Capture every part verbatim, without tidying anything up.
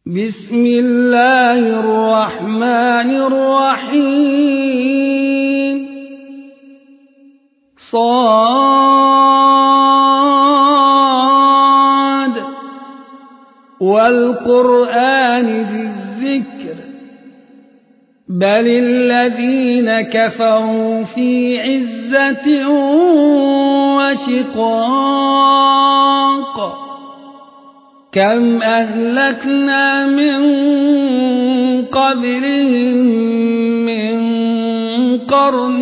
بسم الله الرحمن الرحيم صاد والقرآن ذي الذكر بل الذين كفروا في عزة وشقاق كم أهلكنا من قبلهم من قرن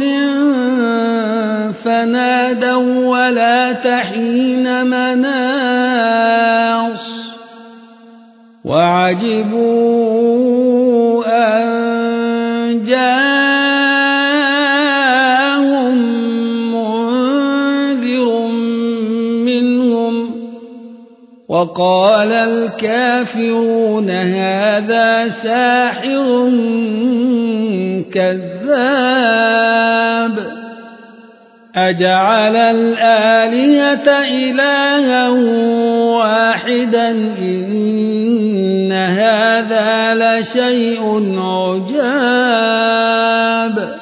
فنادوا ولا تحين مناص وعجبوا أن جاءهم منذر منهم وقال الكافرون هذا ساحر كذاب أجعل الآلهة إلها واحدا إن هذا لشيء عجاب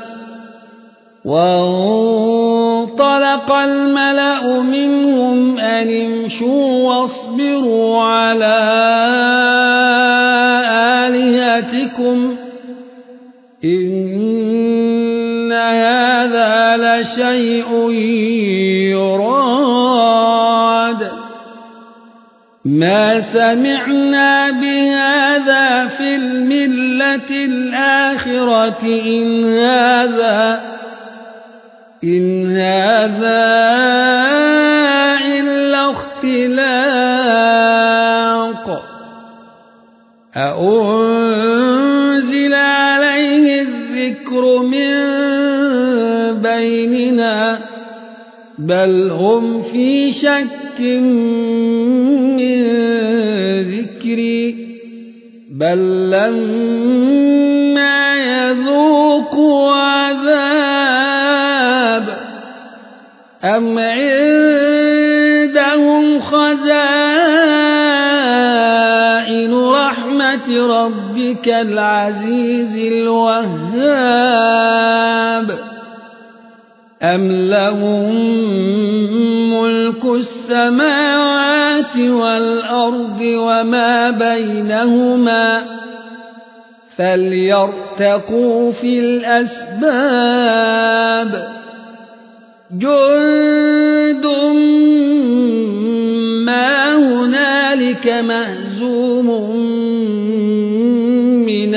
وانطلق الملأ منهم أن امشوا واصبروا على آلهتكم إن هذا لشيء يراد ما سمعنا بهذا في الملة الآخرة إن هذا إن هذا إلا اختلاق أأنزل عليه الذكر من بيننا بل هم في شك من ذكري بل لما يذوقوا عذاب أم عندهم خزائن رحمة ربك العزيز الوهاب أم لهم ملك السماوات والأرض وما بينهما فليرتقوا في الأسباب جند ما هنالك مهزوم من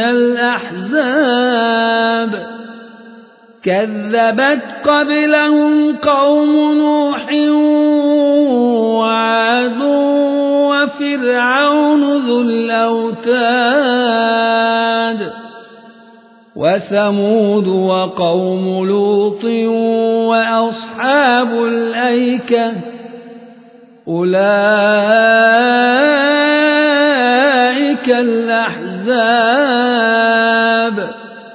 الأحزاب كذبت قبلهم قوم نوح وعاد وفرعون ذو الأوتاد وثمود وقوم لوط وأصحاب الأيكة أولئك الأحزاب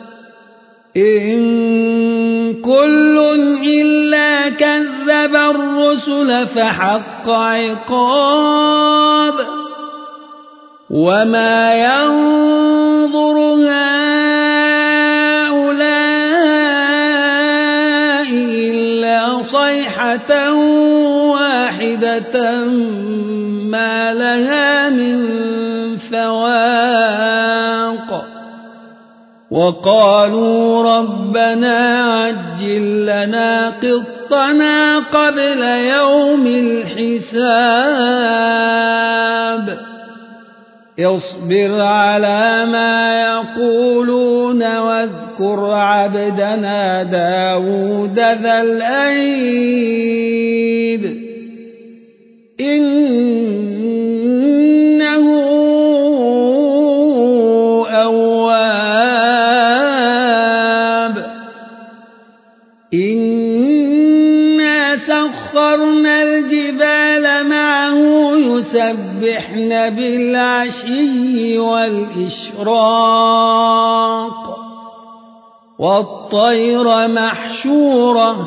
إن كل إلا كذب الرسل فحق عقاب وما ينظر هؤلاء إلا صيحة واحدة ما لها من فواق وقالوا ربنا عجل لنا قطنا قبل يوم الحساب اصبر على ما يقولون واذكر عبدنا داود ذا الأيد إنه أواب إنا سخرنا الجبال معه يسبحن بالعشي والإشراق والطير محشورة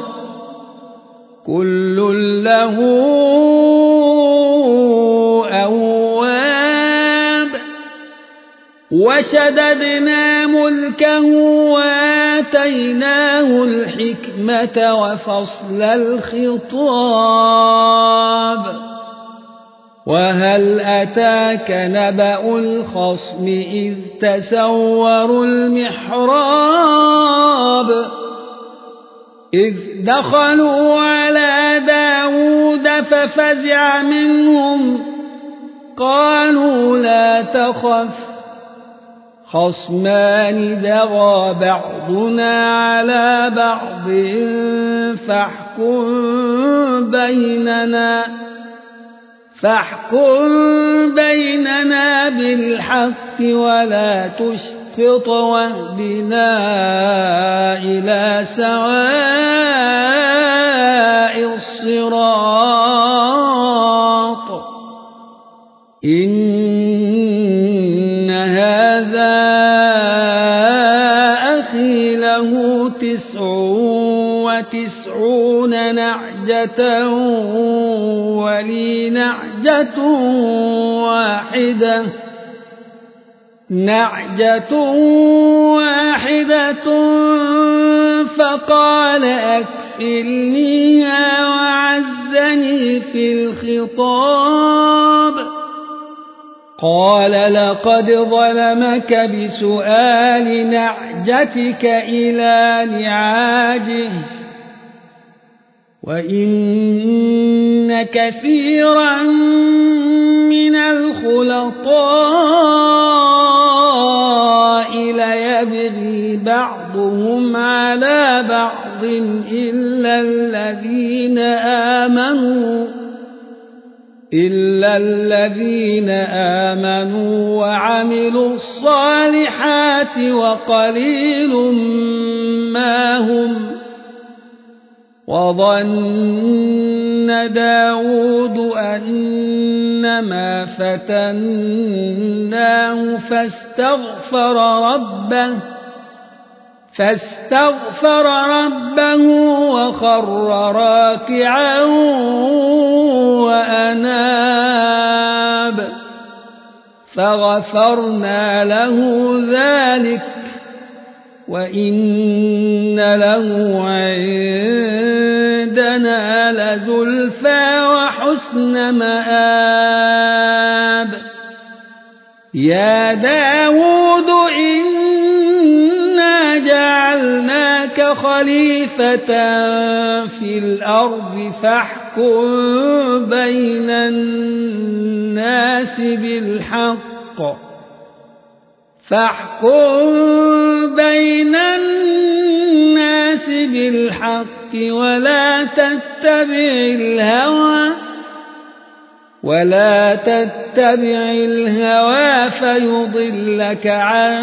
كل له أواب وشددنا ملكه وآتيناه الحكمة وفصل الخطاب وهل أتاك نبأ الخصم إذ تسوروا المحراب إذ دخلوا على داود ففزع منهم قالوا لا تخف خصمان بغى بعضنا على بعض فاحكم بيننا فاحكم بيننا بالحق ولا تشطط واهدنا إلى سواء الصراط إن هذا أخي له تسع وتسعون نعجة ولي نعجة واحدة نعجة واحدة فقال أكفلنيها وعزني في الخطاب قال لقد ظلمك بسؤال نعجتك إلى نعاجه وإن كثيرا من الخلطاء ليبغي بعضهم على بعض إلا الذين آمنوا إلا الذين آمنوا وعملوا الصالحات وقليل ما هم وظن داود أنما فتناه فاستغفر ربه فاستغفر ربه وخر راكعا وأناب فغفرنا له ذلك وإن له عندنا لزلفى وحسن مآب يا داود إنا جعلناك خليفة في الأرض فاحكم بين الناس بالحق فاحكم بين الناس بالحق ولا تتبع الهوى ولا تتبع الهوى فيضلك عن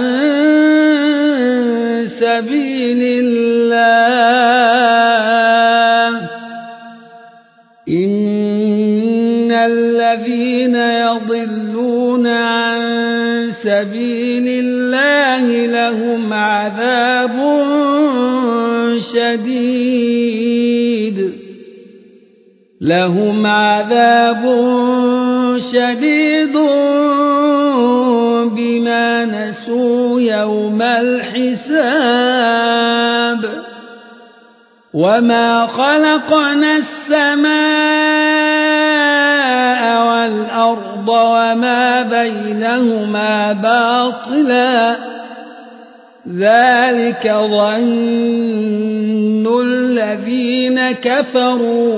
سبيل الله إن الذين يضلون عن سبيل الله لهم عذاب شديد لهم عذاب شديد بما نسوا يوم الحساب وما خلقنا السماء والأرض وما بينهما باطلا ذلك ظن الذين كفروا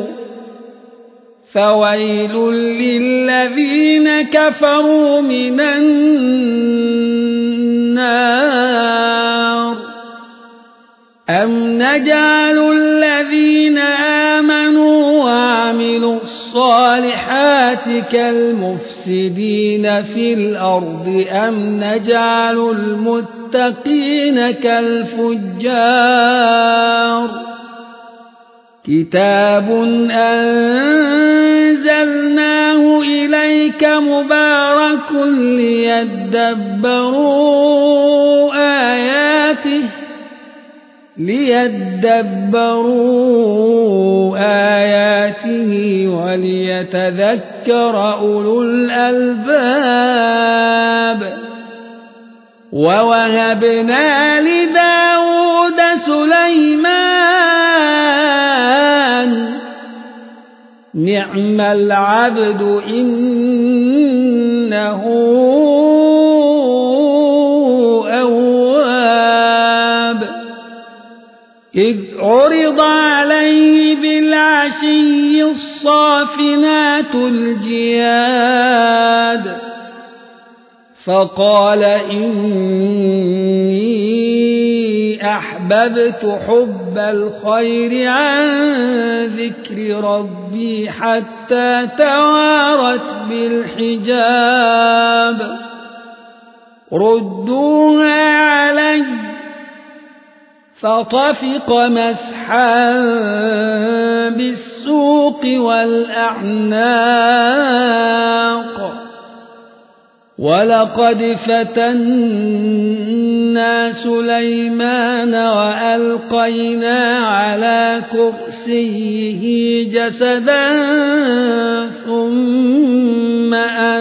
فويل للذين كفروا من النار أم نجعل الذين آمنوا وعملوا الصالحات كالمفسدين في الأرض أم نجعل المتقين كالفجار كتاب أنزلناه إليك مبارك ليدبروا آياته ليدبروا آياته وليتذكر أولو الألباب ووهبنا لداود سليمان نعم العبد إنه أواب إذ عرض عليه بالعشي الصافنات الجياد فقال إني أحببت حب الخير عن ذكر ربي حتى توارت بالحجاب ردوها علي فطفق مسحا بالسوق والأعناق ولقد فتنا سليمان وألقينا على كرسيه جسدا ثم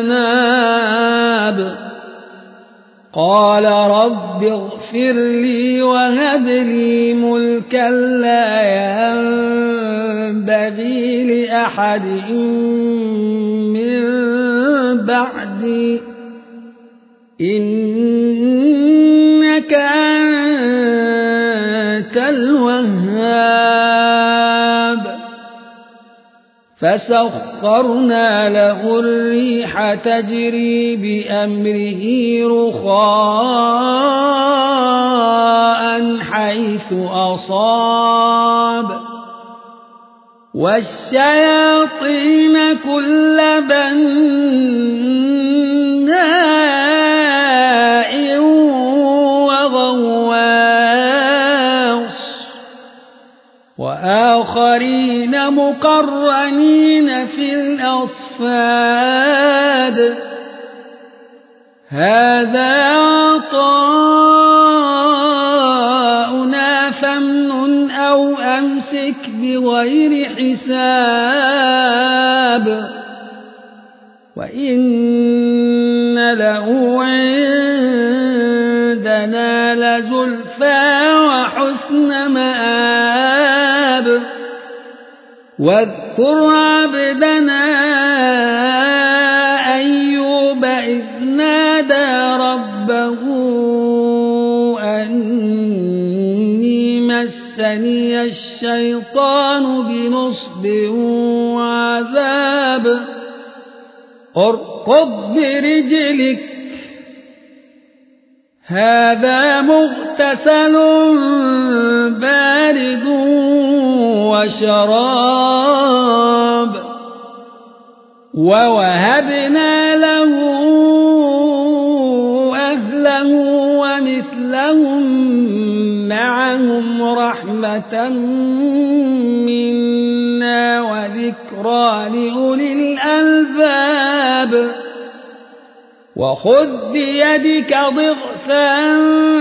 أناب قال رب اغفر لي وهب لي ملكا لا ينبغي لأحد من بعدي إنك أنت الوهاب فسخرنا له الريح تجري بأمره رخاء حيث أصاب والشياطين كل بناء وغواص وآخرين مقرنين في الأصفاد هذا عطاؤنا فامنن أو أمسك بغير حساب وإن له عندنا لزلفى وحسن مآب واذكر عبدنا أيوب إذ نادى ربه أني مسني الشيطان بنصب وعذاب اركض برجلك هذا مغتسل بارد وشراب ووهبنا له أهله ومثلهم معهم رحمة منا وذكرى لأولي الألباب وخذ بيدك ضغثا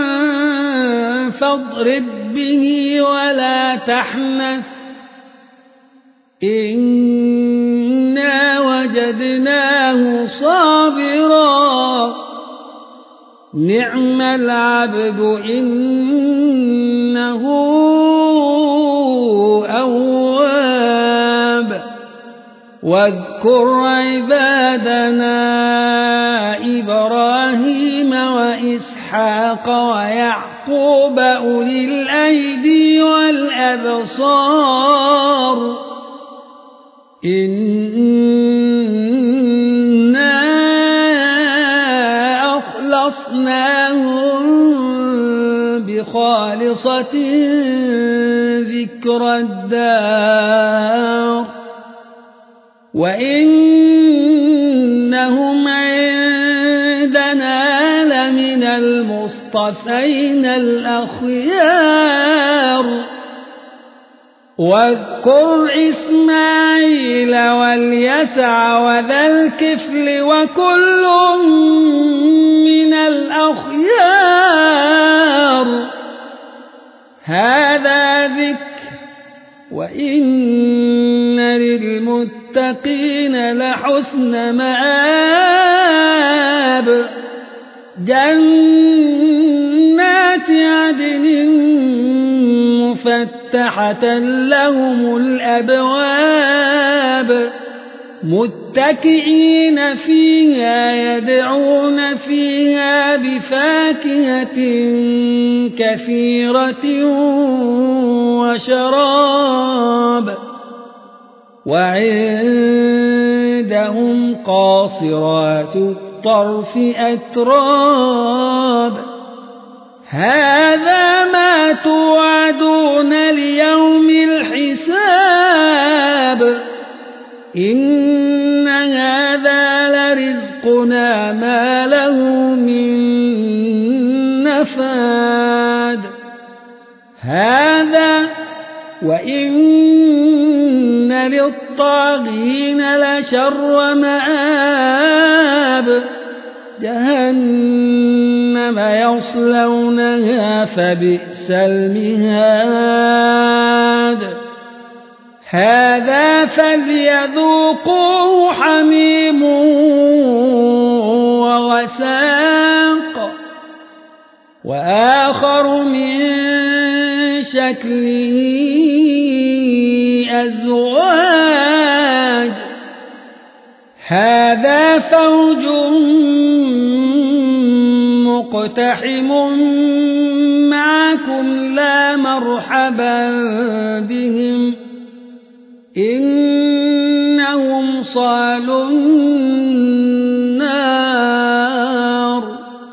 فاضرب به ولا تحنث إنا وجدناه صابرا نعم العبد إنه أواب واذكر عبادنا إبراهيم وإسحاق ويعقوب أولي الأيدي والأبصار إنا أخلصناهم بخالصة ذكر الدار وإنهم عندنا لمن المصطفين الأخيار واذكر إسماعيل واليسع وذا الكفل وكل من الأخيار هذا ذكر وإن للمتقين لحسن مآب جنات عدن مفتحة لهم الأبواب متكئين فيها يدعون فيها بفاكهة كثيرة وشراب وعندهم قاصرات الطرف أتراب هذا ما توعدون ليوم الحساب إن هذا لرزقنا ما له من نفاد هذا وإن للطاغين لشر مآب جهنم يصلونها فبئس المهاد هذا فليذوقوه حميم وغساق وآخر من شكله أزواج هذا فوج مقتحم معكم لا مرحبا بهم إنهم صالوا النار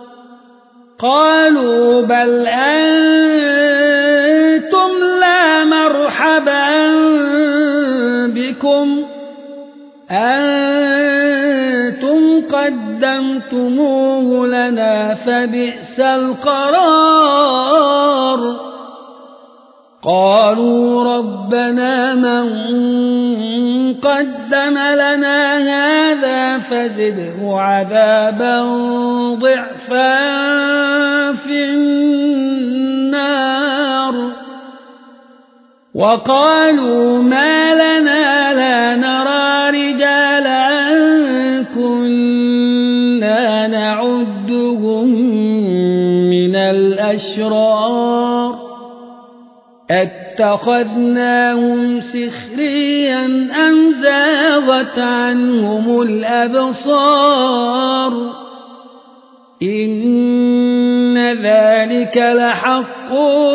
قالوا بل أنتم لا مرحبا بكم أنتم قدمتموه لنا فبئس القرار قالوا ربنا من قدم لنا هذا فزده عذابا ضعفا في النار وقالوا ما لنا لا نرى رجالا كنا نعدهم من الأشرار اتخذناهم سخريا أم زاغت عنهم الأبصار إن ذلك لحق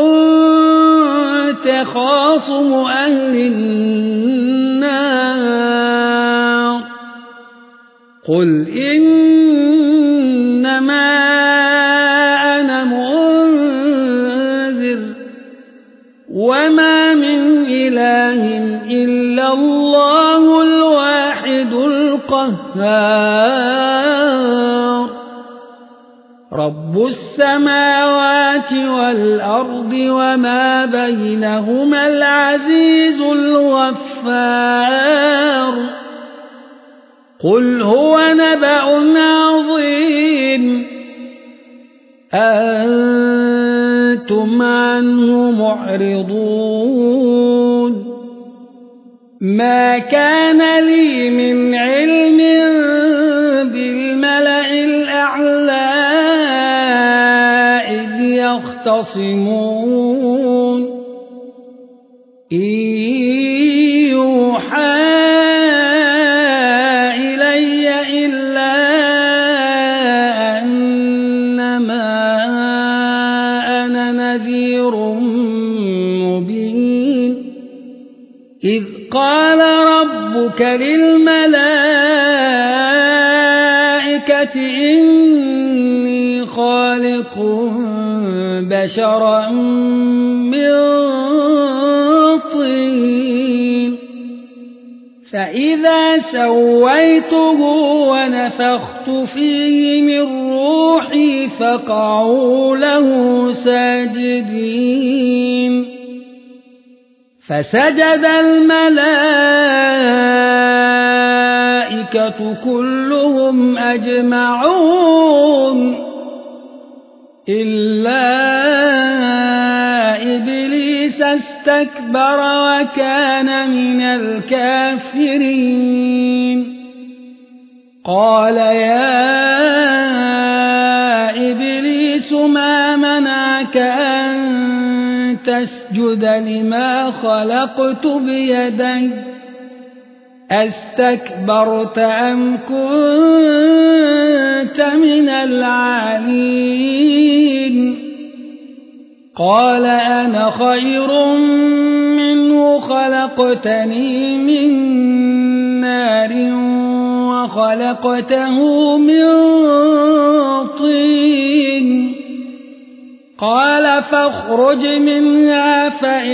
تخاصم أهل النار قل إنما أنا منذر وما من إله إلا الله الواحد القهار رب السماوات والأرض وما بينهما العزيز الغفار قل هو نبأ عظيم أنتم عنه معرضون ما كان لي من علم بالملأ الأعلى إذ يختصمون إن يوحى إلي إلا أنما أنا نذير مبين إذ قال ربك للملائكة إني خالق بشرا من طين فإذا سويته ونفخت فيه من روحي فقعوا له ساجدين فسجد الملائكة كلهم أجمعون إلا إبليس استكبر وكان من الكافرين قال يا إبليس ما منعك أن تسجد لما خلقت بيدي أستكبرت أم كنت من العالين قال أنا خير منه خلقتني من نار وخلقته من طين قال فاخرج منها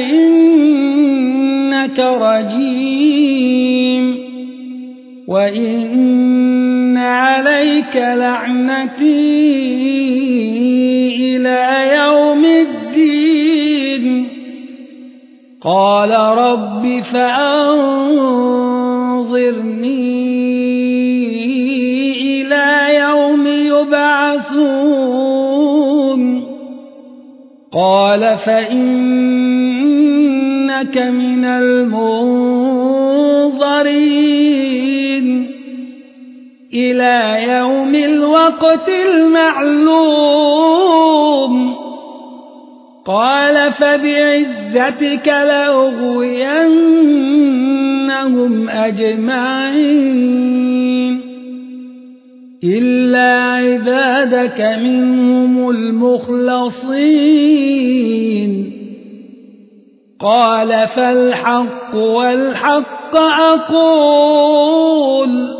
فإنك رجيم وإن عليك لعنتي إلى يوم الدين قال رب فأنظرني إلى يوم يبعثون قال فإنك من المنظرين إلى يوم الوقت المعلوم قال فبعزتك لأغوينهم أجمعين إلا عبادك منهم المخلصين قال فالحق والحق أقول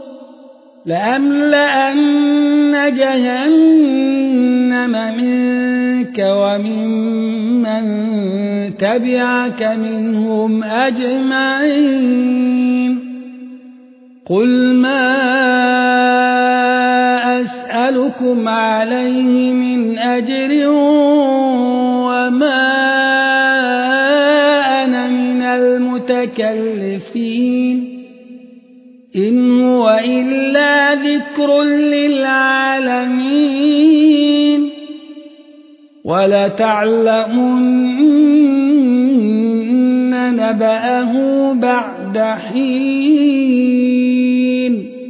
لأملأن جهنم منك وممن تبعك منهم أجمعين قل ما أسألكم عليه من أجر وما أنا من المتكلفين إن هو إلا ذكر للعالمين ولتعلمن نبأه بعد حين